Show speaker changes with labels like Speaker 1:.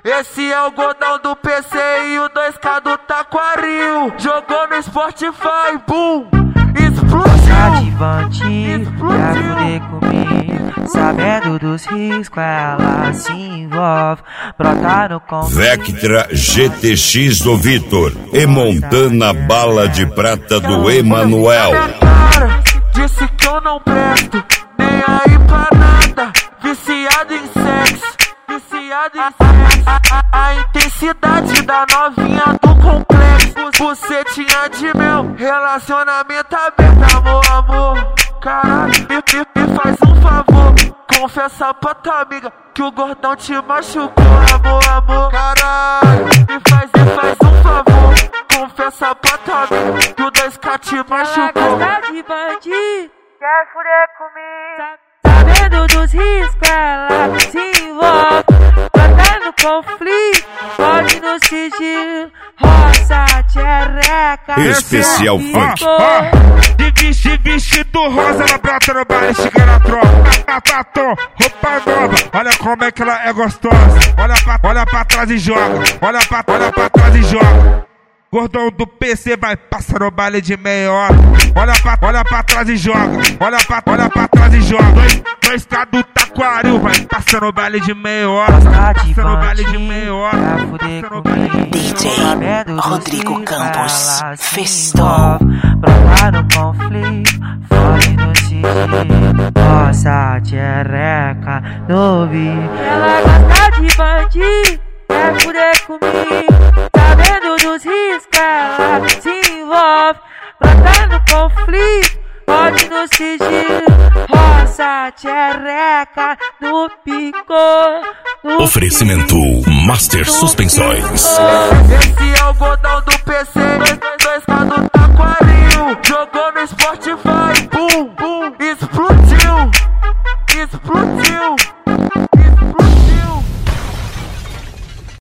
Speaker 1: Esse é o godão do PC e o 2K do Taquaril. Jogou no Spotify, boom, explodiu.
Speaker 2: De bandido, pra fuder comigo, sabendo dos riscos, ela se envolve. Brota no conflito.
Speaker 3: Vectra GTX do Vitor e Montana bala de prata do Emanuel.
Speaker 1: Disse que eu não presto, nem aí pra nada. Viciado em sexo, viciado em sexo. A intensidade da novinha do complexo. Bucetinha de mel, relacionamento aberto. Amor, caralho, me faz um favor. Confessa pra tua amiga que o gordão te machucou. Amor, caralho, me faz um favor. Confessa pra tua amiga que o 2K te machucou.
Speaker 2: Ela gosta de bandido, quer fuder comigo, sabendo dos riscos, ela se envolve. Brota no conflito, pode no sigilo, roça, tchereca.
Speaker 3: Especial funk.
Speaker 4: De vestido rosa, ela brota no baile, chega na tropa. Batom, roupa nova, olha como é que ela é gostosa. Olha pra trás e joga, olha pra trás e joga. Gordão do PC vai passar no baile de meia hora. Olha pra trás e joga, olha pra trás e joga. 2K do Taquaril vai passar no baile de meia hora. Passa no baile de meia hora.
Speaker 5: DJ Rodrigo Campos festou.
Speaker 2: Brota no conflito, fome no sigilo, nossa tchereca no bico. Ela gosta de bandido, quer fuder comigo, sabendo dos riscos, ela se envolve. Brota no conflito, pode no sigilo, roça, tchereca no pico.
Speaker 6: Oferecimento Master Suspensões.
Speaker 1: Esse é o godão do PC, 2K do Taquaril. Jogou no Spotify, boom, explodiu.